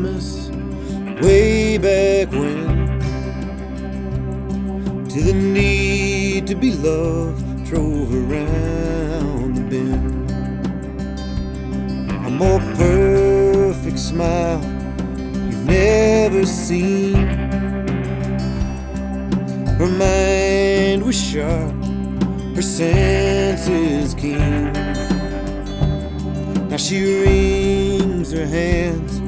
promise way back when, till the need to be loved drove around the bend. A more perfect smile you've never seen. Her mind was sharp, her senses keen. Now she wrings her hands